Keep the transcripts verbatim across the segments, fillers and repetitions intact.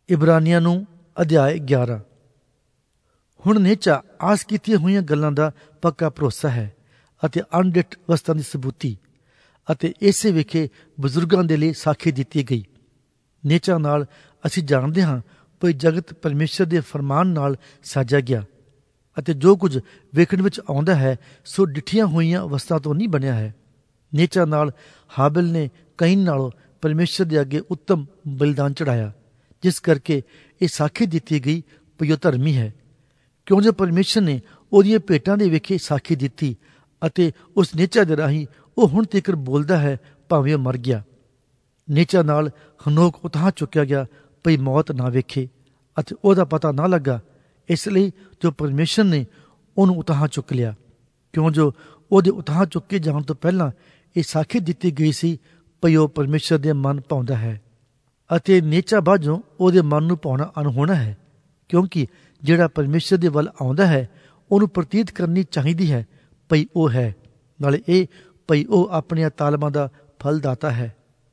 ਇਬਰਾਨੀਆਂ ਨੂੰ ਅਧਿਆਇ ਗਿਆਰਾਂ। ਹੁਣ ਨੇਚਾ ਆਸ ਕੀਤੀਆਂ ਹੋਈਆਂ ਗੱਲਾਂ ਦਾ ਪੱਕਾ ਭਰੋਸਾ ਹੈ ਅਤੇ ਅਣਡਿੱਠ ਵਸਤਾਂ ਦੀ ਸਬੂਤੀ, ਅਤੇ ਇਸੇ ਵਿਖੇ ਬਜ਼ੁਰਗਾਂ ਦੇ ਲਈ ਸਾਖੀ ਦਿੱਤੀ ਗਈ। ਨੇਚਾ ਨਾਲ ਅਸੀਂ ਜਾਣਦੇ ਹਾਂ ਕਿ ਜਗਤ ਪਰਮੇਸ਼ਰ ਦੇ ਫਰਮਾਨ ਨਾਲ ਸਾਜਿਆ ਗਿਆ, ਅਤੇ ਜੋ ਕੁਝ ਵੇਖਣ ਵਿੱਚ ਆਉਂਦਾ ਹੈ ਸੋ ਡਿੱਠੀਆਂ ਹੋਈਆਂ ਵਸਤਾਂ ਤੋਂ ਨਹੀਂ ਬਣਿਆ ਹੈ। ਨੇਚਾ ਨਾਲ ਹਾਬਿਲ ਨੇ ਕਈਨ ਨਾਲੋਂ ਪਰਮੇਸ਼ਰ ਦੇ ਅੱਗੇ ਉੱਤਮ ਬਲਿਦਾਨ ਚੜਾਇਆ, ਜਿਸ ਕਰਕੇ ਇਹ ਸਾਖੀ ਦਿੱਤੀ ਗਈ ਕਿ ਉਹ ਧਰਮੀ ਹੈ, ਕਿਉਂ ਜੋ ਪਰਮੇਸ਼ਰ ਨੇ ਉਹਦੀਆਂ ਭੇਟਾਂ ਦੇ ਵਿਖੇ ਸਾਖੀ ਦਿੱਤੀ, ਅਤੇ ਉਸ ਨੇਚਾ ਦੇ ਰਾਹੀਂ ਉਹ ਹੁਣ ਤੀਕਰ ਬੋਲਦਾ ਹੈ ਭਾਵੇਂ ਉਹ ਮਰ ਗਿਆ। ਨੇਚਾ ਨਾਲ ਹਨੋਕ ਉਤਾਂਹ ਚੁੱਕਿਆ ਗਿਆ ਭਈ ਮੌਤ ਨਾ ਵੇਖੇ, ਅਤੇ ਉਹਦਾ ਪਤਾ ਨਾ ਲੱਗਾ, ਇਸ ਲਈ ਜੋ ਪਰਮੇਸ਼ਰ ਨੇ ਉਹਨੂੰ ਉਤਾਂਹ ਚੁੱਕ ਲਿਆ, ਕਿਉਂ ਜੋ ਉਹਦੇ ਉਤਾਂਹ ਚੁੱਕੇ ਜਾਣ ਤੋਂ ਪਹਿਲਾਂ ਇਹ ਸਾਖੀ ਦਿੱਤੀ ਗਈ ਸੀ ਭਈ ਉਹ ਪਰਮੇਸ਼ਰ ਦੇ ਮਨ ਭਾਉਂਦਾ ਹੈ, ਅਤੇ ਨੇਚਾ ਬਾਝੋਂ ਉਹਦੇ ਮਨ ਨੂੰ ਪਾਉਣਾ ਅਣਹੋਣਾ ਹੈ, ਕਿਉਂਕਿ ਜਿਹੜਾ ਪਰਮੇਸ਼ਰ ਦੇ ਵੱਲ ਆਉਂਦਾ ਹੈ ਉਹਨੂੰ ਪ੍ਰਤੀਤ ਕਰਨੀ ਚਾਹੀਦੀ ਹੈ ਭਈ ਉਹ ਹੈ, ਨਾਲੇ ਇਹ ਭਈ ਉਹ ਆਪਣੀਆਂ ਤਾਲਮਾਂ ਦਾ ਫਲ ਦਾਤਾ ਹੈ।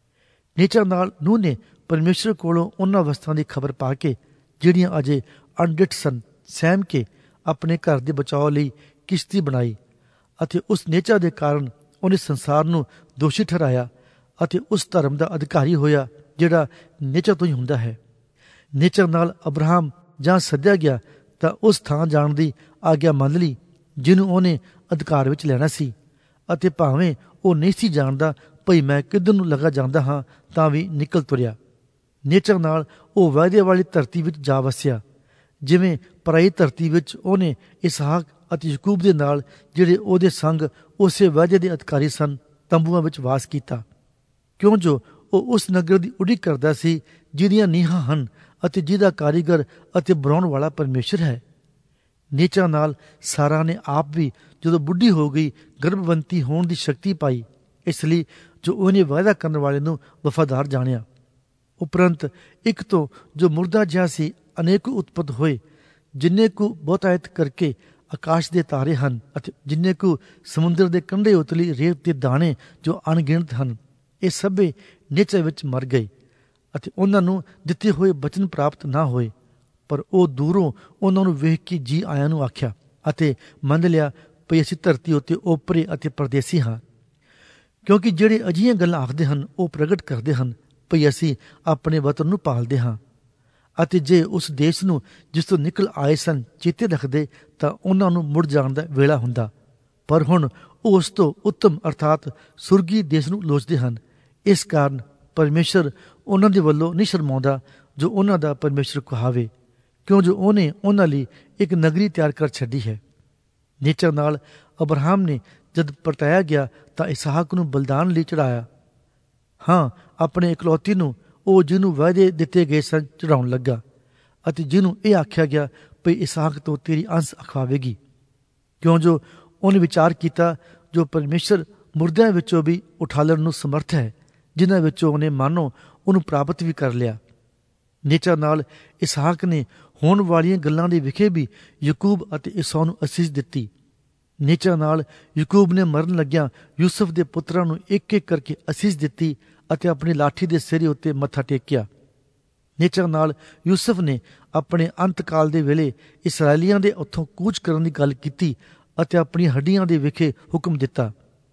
ਨੇਚਾ ਨਾਲ ਨੂੰਹ ਨੇ ਪਰਮੇਸ਼ਰ ਕੋਲੋਂ ਉਹਨਾਂ ਵਸਤਾਂ ਦੀ ਖਬਰ ਪਾ ਕੇ ਜਿਹੜੀਆਂ ਅਜੇ ਅਣਡਿੱਠ ਸਨ ਸਹਿਮ ਕੇ ਆਪਣੇ ਘਰ ਦੇ ਬਚਾਓ ਲਈ ਕਿਸ਼ਤੀ ਬਣਾਈ, ਅਤੇ ਉਸ ਨੇਚਾ ਦੇ ਕਾਰਨ ਉਹਨੇ ਸੰਸਾਰ ਨੂੰ ਦੋਸ਼ੀ ਠਹਿਰਾਇਆ ਅਤੇ ਉਸ ਧਰਮ ਦਾ ਅਧਿਕਾਰੀ ਹੋਇਆ ਜਿਹੜਾ ਨੇਚਾ ਤੋਂ ਹੀ ਹੁੰਦਾ ਹੈ। ਨੇਚਾ ਨਾਲ ਅਬਰਾਹਮ ਜਾਂ ਸੱਦਿਆ ਗਿਆ ਤਾਂ ਉਸ ਥਾਂ ਜਾਣ ਦੀ ਆਗਿਆ ਮੰਨ ਲਈ ਜਿਹਨੂੰ ਉਹਨੇ ਅਧਿਕਾਰ ਵਿੱਚ ਲੈਣਾ ਸੀ, ਅਤੇ ਭਾਵੇਂ ਉਹ ਨਹੀਂ ਸੀ ਜਾਣਦਾ ਭਈ ਮੈਂ ਕਿੱਧਰ ਨੂੰ ਲੱਗਾ ਜਾਂਦਾ ਹਾਂ ਤਾਂ ਵੀ ਨਿਕਲ ਤੁਰਿਆ। ਨੇਚਾ ਨਾਲ ਉਹ ਵਾਅਦੇ ਵਾਲੀ ਧਰਤੀ ਵਿੱਚ ਜਾ ਵਸਿਆ, ਜਿਵੇਂ ਪਰਾਈ ਧਰਤੀ ਵਿੱਚ ਉਹਨੇ ਇਸਹਾਕ ਅਤੇ ਯਾਕੂਬ ਦੇ ਨਾਲ, ਜਿਹੜੇ ਉਹਦੇ ਸੰਗ ਉਸੇ ਵਾਅਦੇ ਦੇ ਅਧਿਕਾਰੀ ਸਨ, ਤੰਬੂਆਂ ਵਿੱਚ ਵਾਸ ਕੀਤਾ, ਕਿਉਂ ਜੋ ਉਹ ਉਸ ਨਗਰ ਦੀ ਉਡੀਕ ਕਰਦਾ ਸੀ ਜਿਹਦੀਆਂ ਨੀਹਾਂ ਹਨ ਅਤੇ ਜਿਹਦਾ ਕਾਰੀਗਰ ਅਤੇ ਬਣਾਉਣ ਵਾਲਾ ਪਰਮੇਸ਼ਰ ਹੈ। ਨੇਚਾ ਨਾਲ ਸਾਰਾ ਨੇ ਆਪ ਵੀ ਜਦੋਂ ਬੁੱਢੀ ਹੋ ਗਈ ਗਰਭਵੰਤੀ ਹੋਣ ਦੀ ਸ਼ਕਤੀ ਪਾਈ, ਇਸ ਲਈ ਜੋ ਉਹਨੇ ਵਾਅਦਾ ਕਰਨ ਵਾਲੇ ਨੂੰ ਵਫਾਦਾਰ ਜਾਣਿਆ। ਉਪਰੰਤ ਇੱਕ ਤੋਂ ਜੋ ਮੁਰਦਾ ਜਿਹਾ ਸੀ ਅਨੇਕ ਉਤਪਤ ਹੋਏ, ਜਿੰਨੇ ਕੁ ਬਹੁਤਾਇਤ ਕਰਕੇ ਆਕਾਸ਼ ਦੇ ਤਾਰੇ ਹਨ, ਅਤੇ ਜਿੰਨੇ ਕੁ ਸਮੁੰਦਰ ਦੇ ਕੰਢੇ ਉਤਲੀ ਰੇਤ ਦੇ ਦਾਣੇ ਜੋ ਅਣਗਿਣਤ ਹਨ, ਇਹ ਸਭੇ ਨੇਚਾ ਵਿੱਚ ਮਰ ਗਏ, ਅਤੇ ਉਹਨਾਂ ਨੂੰ ਦਿੱਤੇ ਹੋਏ ਬਚਨ ਪ੍ਰਾਪਤ ਨਾ ਹੋਏ। ਪਰ ਉਹ ਦੂਰੋਂ ਉਹਨਾਂ ਨੂੰ ਵੇਖ ਕੇ ਜੀ ਆਇਆਂ ਨੂੰ ਆਖਿਆ, ਅਤੇ ਮੰਨ ਲਿਆ ਭਈ ਅਸੀਂ ਧਰਤੀ ਉੱਤੇ ਓਪਰੇ ਅਤੇ ਪਰਦੇਸੀ ਹਾਂ, ਕਿਉਂਕਿ ਜਿਹੜੇ ਅਜਿਹੀਆਂ ਗੱਲਾਂ ਆਖਦੇ ਹਨ ਉਹ ਪ੍ਰਗਟ ਕਰਦੇ ਹਨ ਭਈ ਅਸੀਂ ਆਪਣੇ ਵਤਨ ਨੂੰ ਪਾਲਦੇ ਹਾਂ, ਅਤੇ ਜੇ ਉਸ ਦੇਸ਼ ਨੂੰ ਜਿਸ ਤੋਂ ਨਿਕਲ ਆਏ ਸਨ ਚੇਤੇ ਰੱਖਦੇ ਤਾਂ ਉਹਨਾਂ ਨੂੰ ਮੁੜ ਜਾਣ ਦਾ ਵੇਲਾ ਹੁੰਦਾ। ਪਰ ਹੁਣ ਉਹ ਉਸ ਤੋਂ ਉੱਤਮ ਅਰਥਾਤ ਸੁਰਗੀ ਦੇਸ਼ ਨੂੰ ਲੋਚਦੇ ਹਨ। ਇਸ ਕਾਰਨ ਪਰਮੇਸ਼ਰ ਉਹਨਾਂ ਦੇ ਵੱਲੋਂ ਨਹੀਂ ਸ਼ਰਮਾਉਂਦਾ ਜੋ ਉਹਨਾਂ ਦਾ ਪਰਮੇਸ਼ਰ ਕਹਾਵੇ, ਕਿਉਂ ਜੋ ਉਹਨੇ ਉਹਨਾਂ ਲਈ ਇੱਕ ਨਗਰੀ ਤਿਆਰ ਕਰ ਛੱਡੀ ਹੈ। ਨੇਚਾ ਨਾਲ ਅਬਰਾਹਮ ਨੇ ਜਦ ਪਰਤਾਇਆ ਗਿਆ ਤਾਂ ਇਸਹਾਕ ਨੂੰ ਬਲਿਦਾਨ ਲਈ ਚੜਾਇਆ, ਹਾਂ ਆਪਣੇ ਇਕਲੌਤੀ ਨੂੰ, ਉਹ ਜਿਹਨੂੰ ਵਾਅਦੇ ਦਿੱਤੇ ਗਏ ਸਨ ਚੜਾਉਣ ਲੱਗਾ, ਅਤੇ ਜਿਹਨੂੰ ਇਹ ਆਖਿਆ ਗਿਆ ਭਈ ਇਸਹਾਕ ਤੋਂ ਤੇਰੀ ਅੰਸ਼ ਅਖਵਾਵੇਗੀ, ਕਿਉਂ ਜੋ ਉਹਨੇ ਵਿਚਾਰ ਕੀਤਾ ਜੋ ਪਰਮੇਸ਼ਰ ਮੁਰਦਿਆਂ ਵਿੱਚੋਂ ਵੀ ਉਠਾਲਣ ਨੂੰ ਸਮਰਥ ਹੈ, ਜਿਨ੍ਹਾਂ ਵਿੱਚੋਂ ਉਹਨੇ ਮਾਨੋ ਉਹਨੂੰ ਪ੍ਰਾਪਤ ਵੀ ਕਰ ਲਿਆ। ਨੇਚਾ ਨਾਲ ਇਸਹਾਕ ਨੇ ਹੋਣ ਵਾਲੀਆਂ ਗੱਲਾਂ ਦੇ ਵਿਖੇ ਵੀ ਯਾਕੂਬ ਅਤੇ ਈਸਾ ਨੂੰ ਅਸੀਸ ਦਿੱਤੀ। ਨੇਚਾ ਨਾਲ ਯਾਕੂਬ ਨੇ ਮਰਨ ਲੱਗਿਆ ਯੂਸਫ ਦੇ ਪੁੱਤਰਾਂ ਨੂੰ ਇੱਕ ਇੱਕ ਕਰਕੇ ਅਸੀਸ ਦਿੱਤੀ ਅਤੇ ਆਪਣੀ ਲਾਠੀ ਦੇ ਸਿਰੇ ਉੱਤੇ ਮੱਥਾ ਟੇਕਿਆ। ਨੇਚਾ ਨਾਲ ਯੂਸਫ ਨੇ ਆਪਣੇ ਅੰਤਕਾਲ ਦੇ ਵੇਲੇ ਇਸਰਾਏਲੀਆਂ ਦੇ ਉੱਥੋਂ ਕੂਚ ਕਰਨ ਦੀ ਗੱਲ ਕੀਤੀ ਅਤੇ ਆਪਣੀਆਂ ਹੱਡੀਆਂ ਦੇ ਵਿਖੇ ਹੁਕਮ ਦਿੱਤਾ।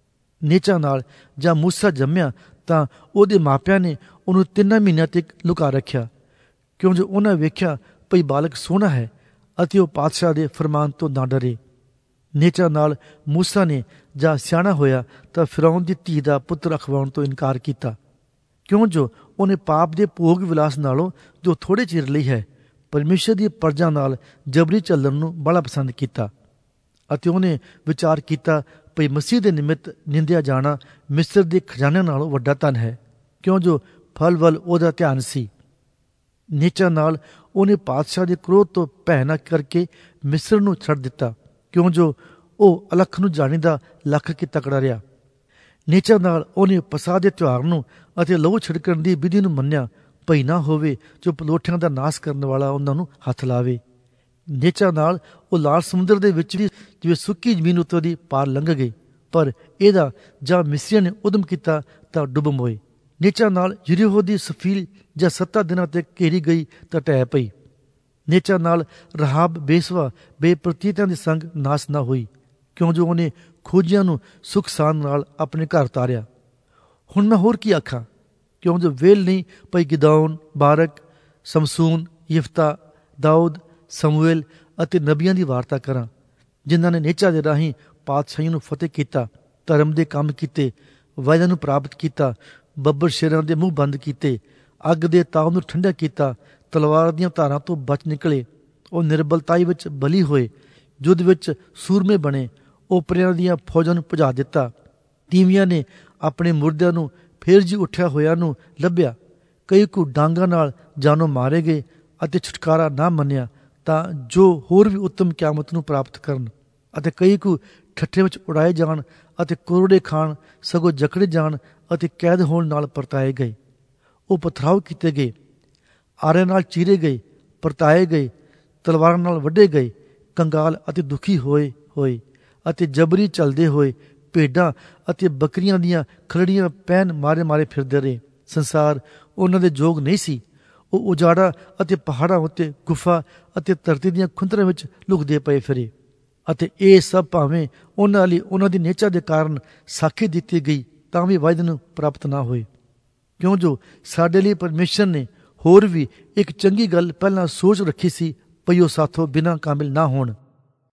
ਨੇਚਾ ਨਾਲ ਜਾਂ ਮੂਸਾ ਜੰਮਿਆ ਤਾਂ ਉਹਦੇ ਮਾਪਿਆਂ ਨੇ ਉਹਨੂੰ ਤਿੰਨਾਂ ਮਹੀਨਿਆਂ ਤੱਕ ਲੁਕਾ ਰੱਖਿਆ, ਕਿਉਂ ਜੋ ਉਹਨਾਂ ਵੇਖਿਆ ਭਈ ਬਾਲਕ ਸੋਹਣਾ ਹੈ ਅਤੇ ਉਹ ਪਾਤਸ਼ਾਹ ਦੇ ਫਰਮਾਨ ਤੋਂ ਨਾ ਡਰੇ। ਨੇਚਾ ਨਾਲ ਮੂਸਾ ਨੇ ਜਾਂ ਸਿਆਣਾ ਹੋਇਆ ਤਾਂ ਫਿਰੌਨ ਦੀ ਧੀ ਦਾ ਪੁੱਤਰ ਅਖਵਾਉਣ ਤੋਂ ਇਨਕਾਰ ਕੀਤਾ, ਕਿਉਂ ਜੋ ਉਹਨੇ ਪਾਪ ਦੇ ਭੋਗ ਵਿਲਾਸ ਨਾਲੋਂ ਜੋ ਥੋੜ੍ਹੇ ਚਿਰ ਲਈ ਹੈ ਪਰਮੇਸ਼ਰ ਦੀ ਪਰਜਾ ਨਾਲ ਜਬਰੀ ਚੱਲਣ ਨੂੰ ਬੜਾ ਪਸੰਦ ਕੀਤਾ, ਅਤੇ ਉਹਨੇ ਵਿਚਾਰ ਕੀਤਾ ਭਈ ਮਸੀਹ ਦੇ ਨਿਮਿਤ ਨਿੰਦਿਆ ਜਾਣਾ ਮਿਸਰ ਦੇ ਖਜ਼ਾਨਿਆਂ ਨਾਲੋਂ ਵੱਡਾ ਧਨ ਹੈ, ਕਿਉਂ ਜੋ ਫਲ ਵੱਲ ਉਹਦਾ ਧਿਆਨ ਸੀ। ਨੇਚਾ ਨਾਲ ਉਹਨੇ ਪਾਤਸ਼ਾਹ ਦੇ ਕ੍ਰੋਧ ਤੋਂ ਭੈ ਨਾ ਕਰਕੇ ਮਿਸਰ ਨੂੰ ਛੱਡ ਦਿੱਤਾ, ਕਿਉਂ ਜੋ ਉਹ ਅਲਖ ਨੂੰ ਜਾਣੀਦਾ ਲੱਖ ਕੇ ਤਕੜਾ ਰਿਹਾ। ਨੇਚਾ ਨਾਲ ਉਹਨੇ ਪਸਾਹ ਦੇ ਤਿਉਹਾਰ ਨੂੰ ਅਤੇ ਲਹੂ ਛਿੜਕਣ ਦੀ ਵਿਧੀ ਨੂੰ ਮੰਨਿਆ ਭਈ ਨਾ ਹੋਵੇ ਜੋ ਪਲੋਠਿਆਂ ਦਾ ਨਾਸ਼ ਕਰਨ ਵਾਲਾ ਉਹਨਾਂ ਨੂੰ ਹੱਥ ਲਾਵੇ। ਨੇਚਾ ਨਾਲ ਉਹ ਲਾਲ ਸਮੁੰਦਰ ਦੇ ਵਿੱਚ ਵੀ ਜਿਵੇਂ ਸੁੱਕੀ ਜ਼ਮੀਨ ਉੱਤੋਂ ਦੀ ਪਾਰ ਲੰਘ ਗਈ, ਪਰ ਇਹਦਾ ਜਾਂ ਮਿਸਰੀਆਂ ਨੇ ਉਦਮ ਕੀਤਾ ਤਾਂ ਡੁੱਬ ਮੋਏ। ਨੇਚਾ ਨਾਲ ਯਰੀਹੋ ਦੀ ਸਫੀਲ ਜਾਂ ਸੱਤਾਂ ਦਿਨਾਂ ਤੇ ਘੇਰੀ ਗਈ ਤਾਂ ਢਹਿ ਪਈ। ਨੇਚਾ ਨਾਲ ਰਹਾਬ ਬੇਸਵਾ ਬੇਪ੍ਰਤੀਤਾਂ ਦੇ ਸੰਗ ਨਾਸ ਨਾ ਹੋਈ, ਕਿਉਂ ਜੋ ਉਹਨੇ ਖੋਜੀਆਂ ਨੂੰ ਸੁਖ ਸਾਨ ਨਾਲ ਆਪਣੇ ਘਰ ਤਾਰਿਆ। ਹੁਣ ਮੈਂ ਹੋਰ ਕੀ ਆਖਾਂ, ਕਿਉਂ ਜੋ ਵੇਲ ਨਹੀਂ ਪਈ ਗਿਦੌਨ, ਬਾਰਕ, ਸਮਸੂਨ, ਯਿਫਤਾ, ਦਾਊਦ, ਸਮੂਏਲ ਅਤੇ ਨਬੀਆਂ ਦੀ ਵਾਰਤਾ ਕਰਾਂ, ਜਿਨ੍ਹਾਂ ਨੇ ਨੇਚਾ ਦੇ ਰਾਹੀਂ ਪਾਤਸ਼ਾਹੀਆਂ ਨੂੰ ਫਤਿਹ ਕੀਤਾ, ਧਰਮ ਦੇ ਕੰਮ ਕੀਤੇ, ਵਾਅਦਿਆਂ ਨੂੰ ਪ੍ਰਾਪਤ ਕੀਤਾ, ਬੱਬਰ ਸ਼ੇਰਾਂ ਦੇ ਮੂੰਹ ਬੰਦ ਕੀਤੇ, ਅੱਗ ਦੇ ਤਾਉ ਨੂੰ ਠੰਡਾ ਕੀਤਾ, ਤਲਵਾਰ ਦੀਆਂ ਧਾਰਾਂ ਤੋਂ ਬਚ ਨਿਕਲੇ। ਉਹ ਨਿਰਬਲਤਾਈ ਵਿੱਚ ਬਲੀ ਹੋਏ, ਯੁੱਧ ਵਿੱਚ ਸੂਰਮੇ ਬਣੇ, ਓਪਰਿਆਂ ਦੀਆਂ ਫੌਜਾਂ ਨੂੰ ਭਜਾ ਦਿੱਤਾ। ਤੀਵੀਆਂ ਨੇ ਆਪਣੇ ਮੁਰਦਿਆਂ ਨੂੰ ਫੇਰ ਜੀ ਉੱਠਿਆ ਹੋਇਆਂ ਨੂੰ ਲੱਭਿਆ। ਕਈ ਕੁ ਡਾਂਗਾਂ ਨਾਲ ਜਾਨੋਂ ਮਾਰੇ ਗਏ ਅਤੇ ਛੁਟਕਾਰਾ ਨਾ ਮੰਨਿਆ ਤਾਂ ਜੋ ਹੋਰ ਵੀ ਉੱਤਮ ਕਿਆਮਤ ਨੂੰ ਪ੍ਰਾਪਤ ਕਰਨ, ਅਤੇ ਕਈ ਕੁ ਠੱਠੇ ਵਿੱਚ ਉਡਾਏ ਜਾਣ ਅਤੇ ਕੋਰੜੇ ਖਾਣ, ਸਗੋਂ ਜਕੜੇ ਜਾਣ ਅਤੇ ਕੈਦ ਹੋਣ ਨਾਲ ਪਰਤਾਏ ਗਏ। ਉਹ ਪਥਰਾਓ ਕੀਤੇ ਗਏ, ਆਰਿਆਂ ਨਾਲ ਚੀਰੇ ਗਏ, ਪਰਤਾਏ ਗਏ, ਤਲਵਾਰਾਂ ਨਾਲ ਵੱਢੇ ਗਏ, ਕੰਗਾਲ ਅਤੇ ਦੁਖੀ ਹੋਏ ਹੋਏ ਅਤੇ ਜਬਰੀ ਚੱਲਦੇ ਹੋਏ ਭੇਡਾਂ ਅਤੇ ਬੱਕਰੀਆਂ ਦੀਆਂ ਖਲੜੀਆਂ ਪੈਨ ਮਾਰੇ ਮਾਰੇ ਫਿਰਦੇ ਰਹੇ। ਸੰਸਾਰ ਉਹਨਾਂ ਦੇ ਯੋਗ ਨਹੀਂ ਸੀ। ਉਹ ਉਜਾੜਾਂ ਅਤੇ ਪਹਾੜਾਂ ਉੱਤੇ, ਗੁਫਾ ਅਤੇ ਧਰਤੀ ਦੀਆਂ ਖੁੰਦਰਾਂ ਵਿੱਚ ਲੁਕਦੇ ਪਏ ਫਿਰੇ। ਅਤੇ ਇਹ ਸਭ ਭਾਵੇਂ ਉਹਨਾਂ ਲਈ ਉਹਨਾਂ ਦੀ ਨੇਚਾ ਦੇ ਕਾਰਨ ਸਾਖੀ ਦਿੱਤੀ ਗਈ ਤਾਂ ਵੀ ਵਾਅਦੇ ਨੂੰ ਪ੍ਰਾਪਤ ਨਾ ਹੋਏ, ਕਿਉਂ ਜੋ ਸਾਡੇ ਲਈ ਪਰਮੇਸ਼ਰ ਨੇ ਹੋਰ ਵੀ ਇੱਕ ਚੰਗੀ ਗੱਲ ਪਹਿਲਾਂ ਸੋਚ ਰੱਖੀ ਸੀ, ਪਈ ਉਹ ਸਾਥੋਂ ਬਿਨਾਂ ਕਾਮਿਲ ਨਾ ਹੋਣ।